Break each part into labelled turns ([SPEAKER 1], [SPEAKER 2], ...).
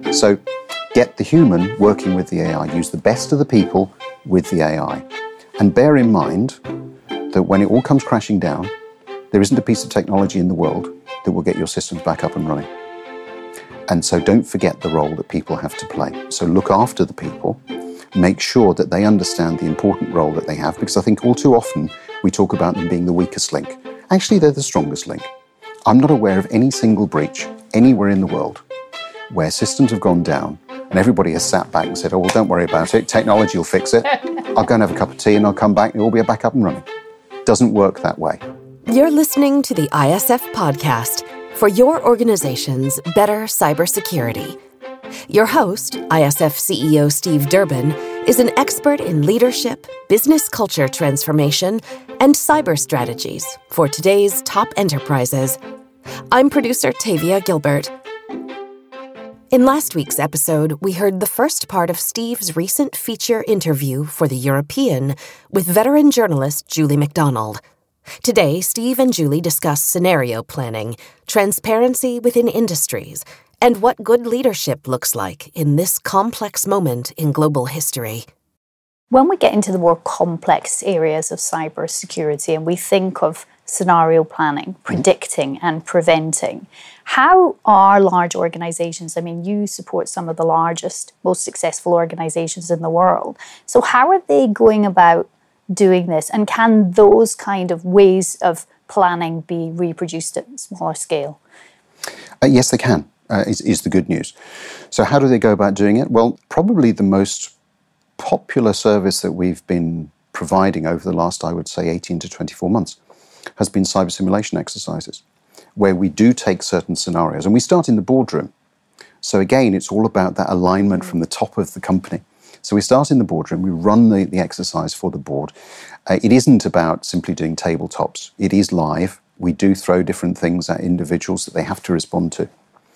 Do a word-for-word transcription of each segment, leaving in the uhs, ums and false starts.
[SPEAKER 1] So get the human working with the A I. Use the best of the people with the A I. And bear in mind that when it all comes crashing down, there isn't a piece of technology in the world that will get your systems back up and running. And so don't forget the role that people have to play. So look after the people, make sure that they understand the important role that they have, because I think all too often we talk about them being the weakest link. Actually, they're the strongest link. I'm not aware of any single breach anywhere in the world where systems have gone down and everybody has sat back and said, oh, well, don't worry about it. Technology will fix it. I'll go and have a cup of tea and I'll come back and it will be back up and running. Doesn't work that way.
[SPEAKER 2] You're listening to the I S F podcast for your organization's better cybersecurity. Your host, I S F C E O Steve Durbin, is an expert in leadership, business culture transformation, and cyber strategies for today's top enterprises. I'm producer Tavia Gilbert. In last week's episode, we heard the first part of Steve's recent feature interview for The European with veteran journalist Julie McDonald. Today, Steve and Julie discuss scenario planning, transparency within industries, and what good leadership looks like in this complex moment in global history.
[SPEAKER 3] When we get into the more complex areas of cybersecurity and we think of scenario planning, predicting and preventing, how are large organizations, I mean, you support some of the largest, most successful organizations in the world. So how are they going about doing this? And can those kind of ways of planning be reproduced at smaller scale?
[SPEAKER 1] Uh, yes, they can, uh, is, is the good news. So how do they go about doing it? Well, probably the most popular service that we've been providing over the last, I would say, eighteen to twenty-four months has been cyber simulation exercises, where we do take certain scenarios and we start in the boardroom. So again, it's all about that alignment from the top of the company. So we start in the boardroom, we run the, the exercise for the board. Uh, it isn't about simply doing tabletops. It is live. We do throw different things at individuals that they have to respond to.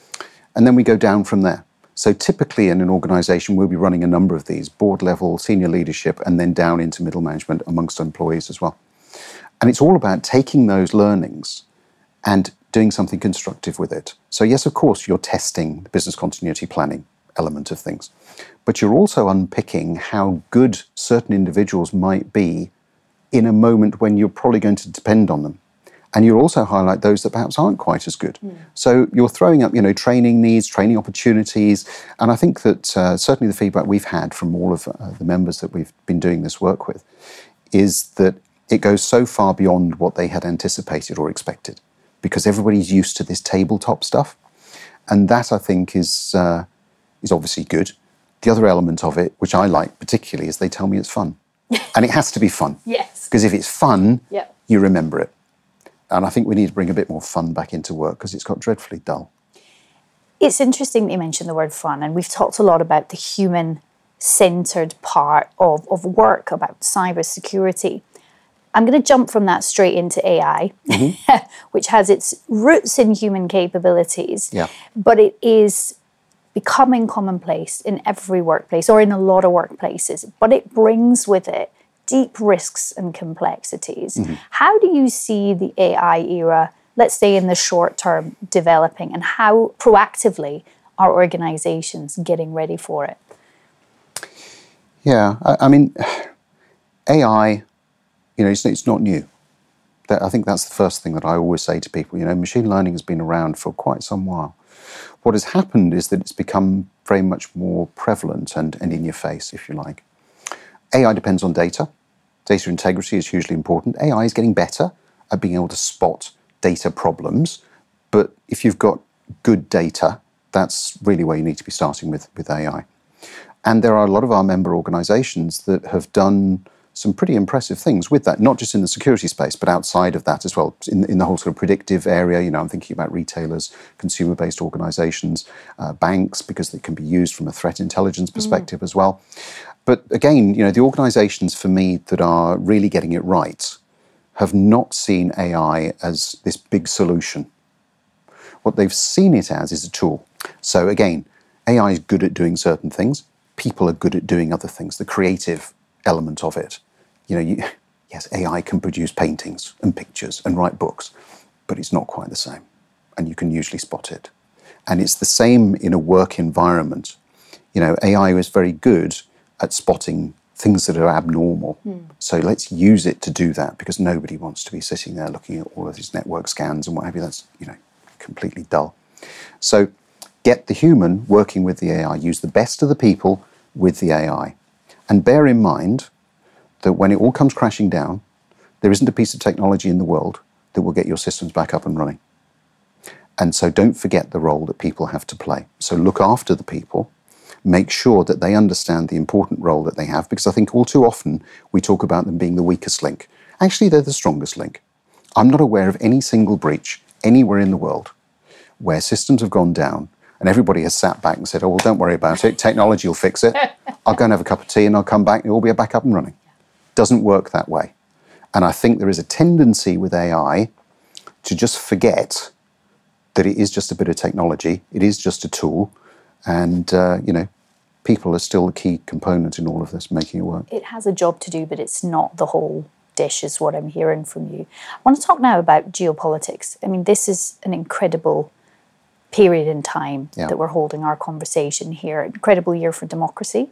[SPEAKER 1] And then we go down from there. So typically in an organization, we'll be running a number of these, board level, senior leadership, and then down into middle management amongst employees as well. And it's all about taking those learnings and doing something constructive with it. So yes, of course, you're testing the business continuity planning element of things, but you're also unpicking how good certain individuals might be in a moment when you're probably going to depend on them. And you'll also highlight those that perhaps aren't quite as good. Mm. So you're throwing up, you know, training needs, training opportunities. And I think that uh, certainly the feedback we've had from all of uh, the members that we've been doing this work with is that it goes so far beyond what they had anticipated or expected, because everybody's used to this tabletop stuff. And that, I think, is uh, is obviously good. The other element of it, which I like particularly, is they tell me it's fun. And it has to be fun.
[SPEAKER 3] Yes.
[SPEAKER 1] Because if it's fun,
[SPEAKER 3] yep.
[SPEAKER 1] you remember it. And I think we need to bring a bit more fun back into work because it's got dreadfully dull.
[SPEAKER 3] It's interesting that you mentioned the word fun, and we've talked a lot about the human-centered part of, of work, about cybersecurity. I'm going to jump from that straight into A I, mm-hmm. which has its roots in human capabilities,
[SPEAKER 1] yeah.
[SPEAKER 3] but it is becoming commonplace in every workplace or in a lot of workplaces, but it brings with it deep risks and complexities. Mm-hmm. How do you see the A I era, let's say in the short term, developing, and how proactively are organizations getting ready for it?
[SPEAKER 1] Yeah, I, I mean, A I, you know, it's, it's not new. That, I think that's the first thing that I always say to people. You know, machine learning has been around for quite some while. What has happened is that it's become very much more prevalent and, and in your face, if you like. A I depends on data. Data integrity is hugely important. A I is getting better at being able to spot data problems. But if you've got good data, that's really where you need to be starting with, with A I. And there are a lot of our member organizations that have done some pretty impressive things with that, not just in the security space, but outside of that as well, in, in the whole sort of predictive area. You know, I'm thinking about retailers, consumer-based organizations, uh, banks, because they can be used from a threat intelligence perspective mm. as well. But again, you know, the organizations for me that are really getting it right have not seen A I as this big solution. What they've seen it as is a tool. So again, A I is good at doing certain things. People are good at doing other things, the creative element of it. You know, you, yes, A I can produce paintings and pictures and write books, but it's not quite the same. And you can usually spot it. And it's the same in a work environment. You know, A I is very good at spotting things that are abnormal. Mm. So let's use it to do that, because nobody wants to be sitting there looking at all of these network scans and what have you. That's, you know, completely dull. So get the human working with the A I. Use the best of the people with the A I. And bear in mind that when it all comes crashing down, there isn't a piece of technology in the world that will get your systems back up and running. And so don't forget the role that people have to play. So look after the people. Make sure that they understand the important role that they have, because I think all too often we talk about them being the weakest link. Actually, they're the strongest link. I'm not aware of any single breach anywhere in the world where systems have gone down and everybody has sat back and said, oh, well, don't worry about it. Technology will fix it. I'll go and have a cup of tea and I'll come back and it will be back up and running. Doesn't work that way. And I think there is a tendency with A I to just forget that it is just a bit of technology. It is just a tool. And, uh, you know, people are still the key component in all of this, making it work.
[SPEAKER 3] It has a job to do, but it's not the whole dish, is what I'm hearing from you. I want to talk now about geopolitics. I mean, this is an incredible period in time yeah. that we're holding our conversation here. Incredible year for democracy.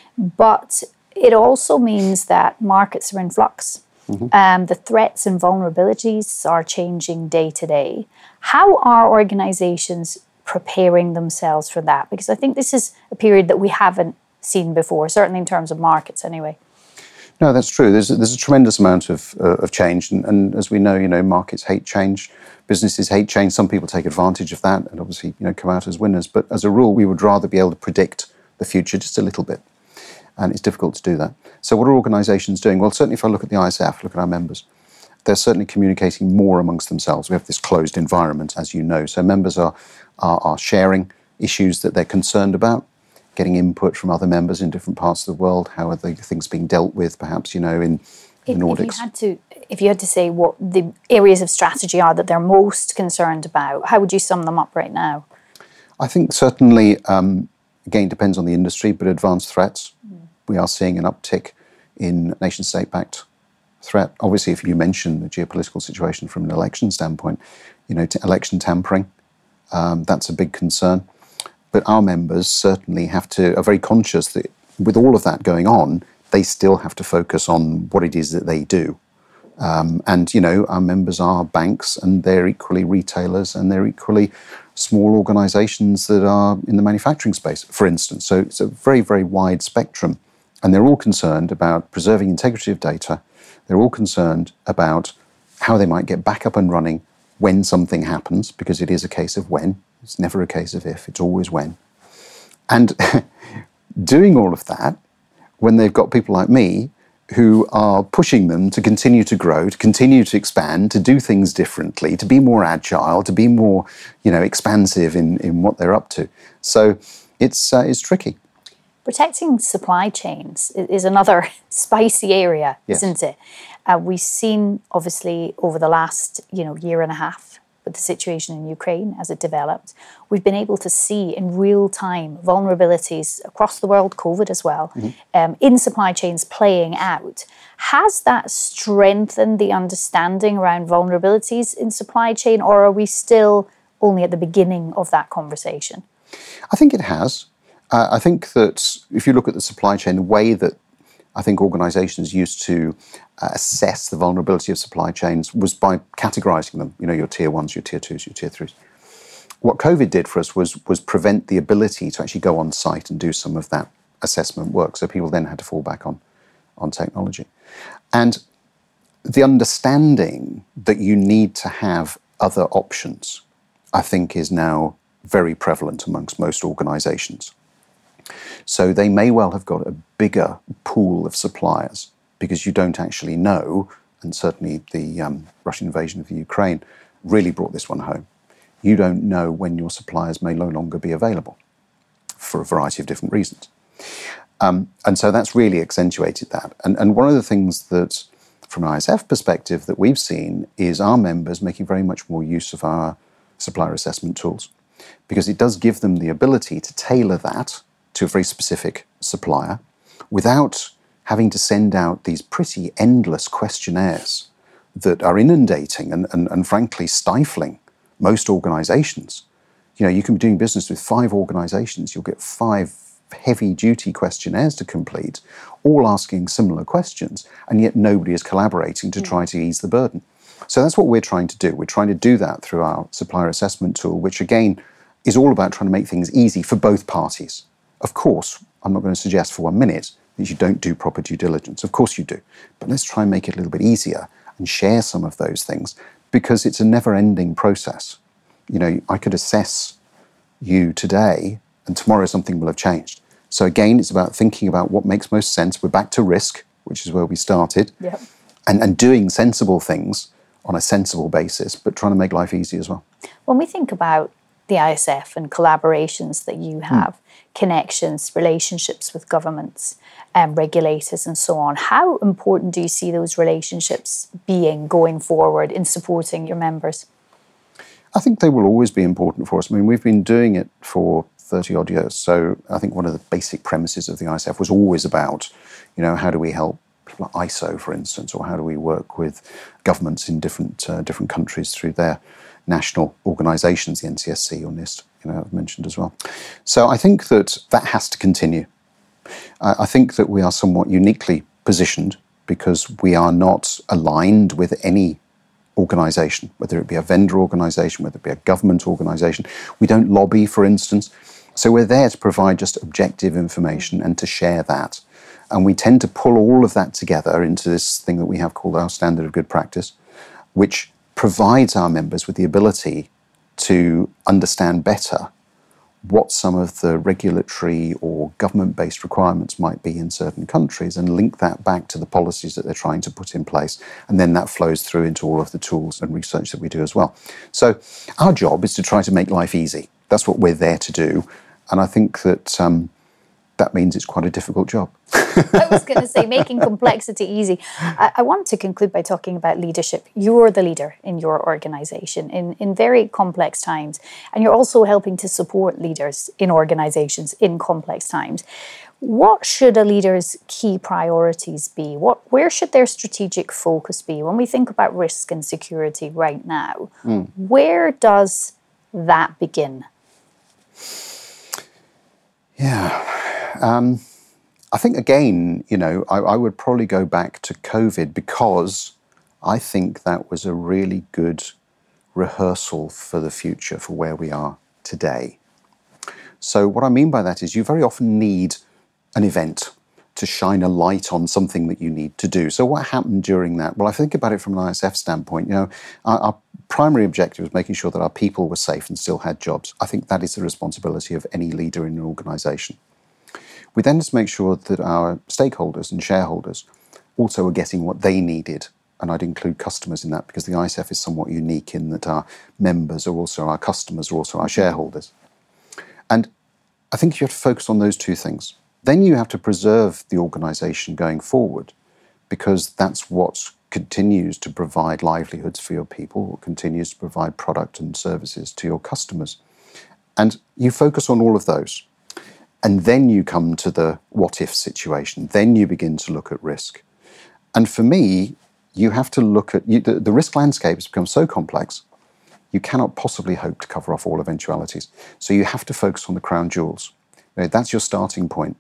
[SPEAKER 3] But it also means that markets are in flux. Mm-hmm. Um, the threats and vulnerabilities are changing day to day. How are organizations preparing themselves for that? Because I think this is a period that we haven't seen before, certainly in terms of markets anyway.
[SPEAKER 1] No, that's true. There's a, there's a tremendous amount of uh, of change. And, and as we know, you know, markets hate change. Businesses hate change. Some people take advantage of that and obviously, you know, come out as winners. But as a rule, we would rather be able to predict the future just a little bit. And it's difficult to do that. So what are organizations doing? Well, certainly if I look at the I S F, look at our members, they're certainly communicating more amongst themselves. We have this closed environment, as you know. So members are, are, are sharing issues that they're concerned about, getting input from other members in different parts of the world. How are the things being dealt with, perhaps, you know, in the Nordics?
[SPEAKER 3] If you had to, if you had to say what the areas of strategy are that they're most concerned about, how would you sum them up right now?
[SPEAKER 1] I think certainly, um, again, depends on the industry, but advanced threats. Mm. We are seeing an uptick in nation-state-backed threat. Obviously, if you mention the geopolitical situation from an election standpoint, you know, t- election tampering, um, that's a big concern. But our members certainly have to, are very conscious that with all of that going on, they still have to focus on what it is that they do. Um, and, you know, our members are banks and they're equally retailers and they're equally small organizations that are in the manufacturing space, for instance. So it's a very, very wide spectrum. And they're all concerned about preserving integrity of data. They're all concerned about how they might get back up and running when something happens, because it is a case of when. It's never a case of if, it's always when. And doing all of that when they've got people like me who are pushing them to continue to grow, to continue to expand, to do things differently, to be more agile, to be more, you know, expansive in, in what they're up to. So it's uh, it's tricky.
[SPEAKER 3] Protecting supply chains is another spicy area, yes. isn't it? Uh, we've seen, obviously, over the last you know year and a half, with the situation in Ukraine as it developed, we've been able to see in real time vulnerabilities across the world, COVID as well, mm-hmm. um, in supply chains playing out. Has that strengthened the understanding around vulnerabilities in supply chain, or are we still only at the beginning of that conversation?
[SPEAKER 1] I think it has. Uh, I think that if you look at the supply chain, the way that I think organizations used to uh, assess the vulnerability of supply chains was by categorizing them, you know, your tier ones, your tier twos, your tier threes. What COVID did for us was, was prevent the ability to actually go on site and do some of that assessment work. So people then had to fall back on, on technology. And the understanding that you need to have other options, I think, is now very prevalent amongst most organizations. So they may well have got a bigger pool of suppliers because you don't actually know, and certainly the um, Russian invasion of the Ukraine really brought this one home. You don't know when your suppliers may no longer be available for a variety of different reasons. Um, and so that's really accentuated that. And, and one of the things that, from an I S F perspective, that we've seen is our members making very much more use of our supplier assessment tools, because it does give them the ability to tailor that to a very specific supplier without having to send out these pretty endless questionnaires that are inundating and, and, and frankly stifling most organizations. You know, you can be doing business with five organizations. You'll get five heavy-duty questionnaires to complete, all asking similar questions, and yet nobody is collaborating to try to ease the burden. So that's what we're trying to do. We're trying to do that through our supplier assessment tool, which again is all about trying to make things easy for both parties. Of course, I'm not going to suggest for one minute that you don't do proper due diligence. Of course you do. But let's try and make it a little bit easier and share some of those things, because it's a never-ending process. You know, I could assess you today and tomorrow something will have changed. So again, it's about thinking about what makes most sense. We're back to risk, which is where we started,
[SPEAKER 3] yep.
[SPEAKER 1] and, and doing sensible things on a sensible basis, but trying to make life easy as well.
[SPEAKER 3] When we think about the I S F and collaborations that you have, mm. connections, relationships with governments and regulators and so on, how important do you see those relationships being going forward in supporting your members?
[SPEAKER 1] I think they will always be important for us. I mean, we've been doing it for thirty odd years. So I think one of the basic premises of the I S F was always about, you know, how do we help people like I S O, for instance, or how do we work with governments in different uh, different countries through their national organisations, the N C S C or NIST, you know, I've mentioned as well. So I think that that has to continue. Uh, I think that we are somewhat uniquely positioned because we are not aligned with any organisation, whether it be a vendor organisation, whether it be a government organisation. We don't lobby, for instance. So we're there to provide just objective information and to share that. And we tend to pull all of that together into this thing that we have called our standard of good practice, which provides our members with the ability to understand better what some of the regulatory or government-based requirements might be in certain countries and link that back to the policies that they're trying to put in place. And then that flows through into all of the tools and research that we do as well. So our job is to try to make life easy. That's what we're there to do. And I think that um, that means it's quite a difficult job.
[SPEAKER 3] I was going to say, making complexity easy. I, I want to conclude by talking about leadership. You're the leader in your organisation in, in very complex times, and you're also helping to support leaders in organisations in complex times. What should a leader's key priorities be? What, where should their strategic focus be? When we think about risk and security right now, mm. where does that begin?
[SPEAKER 1] Yeah. Um, I think, again, you know, I, I would probably go back to COVID because I think that was a really good rehearsal for the future, for where we are today. So what I mean by that is you very often need an event to shine a light on something that you need to do. So what happened during that? Well, I think about it from an I S F standpoint. You know, our, our primary objective was making sure that our people were safe and still had jobs. I think that is the responsibility of any leader in an organisation. We then just make sure that our stakeholders and shareholders also are getting what they needed. And I'd include customers in that because the I S F is somewhat unique in that our members are also our customers, are also our shareholders. And I think you have to focus on those two things. Then you have to preserve the organisation going forward because that's what continues to provide livelihoods for your people, what continues to provide product and services to your customers. And you focus on all of those. And then you come to the what-if situation. Then you begin to look at risk. And for me, you have to look at... You, the, the risk landscape has become so complex, you cannot possibly hope to cover off all eventualities. So you have to focus on the crown jewels. You know, that's your starting point.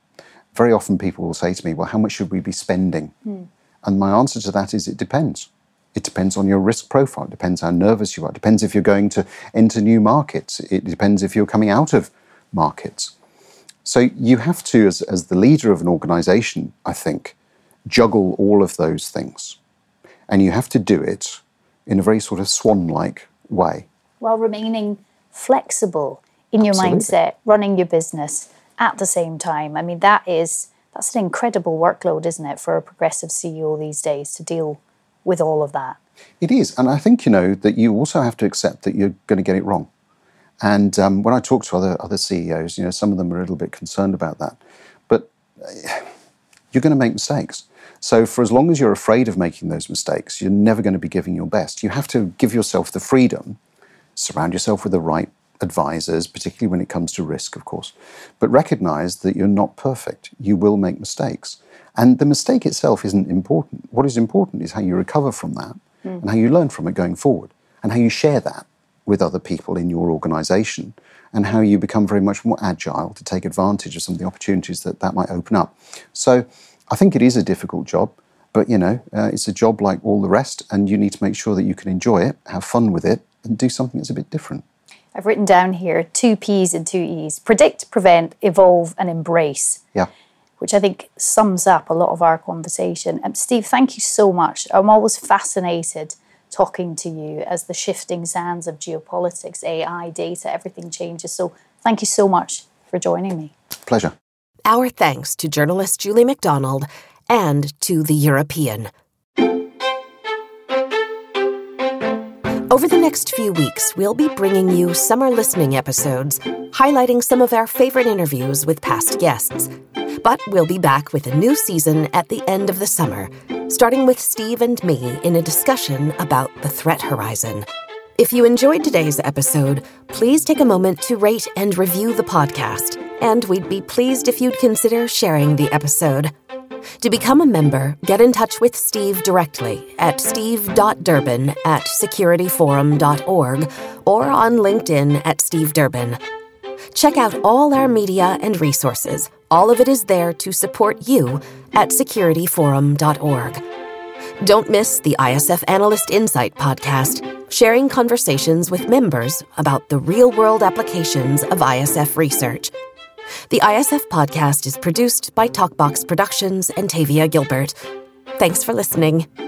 [SPEAKER 1] Very often people will say to me, well, how much should we be spending? Mm. And my answer to that is it depends. It depends on your risk profile. It depends how nervous you are. It depends if you're going to enter new markets. It depends if you're coming out of markets. So you have to, as, as the leader of an organisation, I think, juggle all of those things. And you have to do it in a very sort of swan-like way.
[SPEAKER 3] While remaining flexible in your
[SPEAKER 1] Absolutely.
[SPEAKER 3] mindset, running your business at the same time. I mean, that is, that's an incredible workload, isn't it, for a progressive C E O these days to deal with all of that?
[SPEAKER 1] It is. And I think, you know, that you also have to accept that you're going to get it wrong. And um, when I talk to other other C E Os, you know, some of them are a little bit concerned about that. But uh, you're going to make mistakes. So for as long as you're afraid of making those mistakes, you're never going to be giving your best. You have to give yourself the freedom, surround yourself with the right advisors, particularly when it comes to risk, of course. But recognize that you're not perfect. You will make mistakes. And the mistake itself isn't important. What is important is how you recover from that mm. and how you learn from it going forward and how you share that with other people in your organisation, and how you become very much more agile to take advantage of some of the opportunities that that might open up. So I think it is a difficult job, but, you know, uh, it's a job like all the rest, and you need to make sure that you can enjoy it, have fun with it, and do something that's a bit different.
[SPEAKER 3] I've written down here two P's and two E's. Predict, prevent, evolve, and embrace.
[SPEAKER 1] Yeah.
[SPEAKER 3] Which I think sums up a lot of our conversation. Um, Steve, thank you so much. I'm always fascinated talking to you as the shifting sands of geopolitics, A I, data, everything changes. So thank you so much for joining me.
[SPEAKER 1] Pleasure.
[SPEAKER 2] Our thanks to journalist Julie MacDonald and to The European. Over the next few weeks, we'll be bringing you summer listening episodes, highlighting some of our favorite interviews with past guests. But we'll be back with a new season at the end of the summer, starting with Steve and me in a discussion about the threat horizon. If you enjoyed today's episode, please take a moment to rate and review the podcast, and we'd be pleased if you'd consider sharing the episode. To become a member, get in touch with Steve directly at steve dot durbin at security forum dot org or on LinkedIn at Steve Durbin. Check out all our media and resources. All of it is there to support you at security forum dot org. Don't miss the I S F Analyst Insight podcast, sharing conversations with members about the real-world applications of I S F research. The I S F podcast is produced by TalkBox Productions and Tavia Gilbert. Thanks for listening.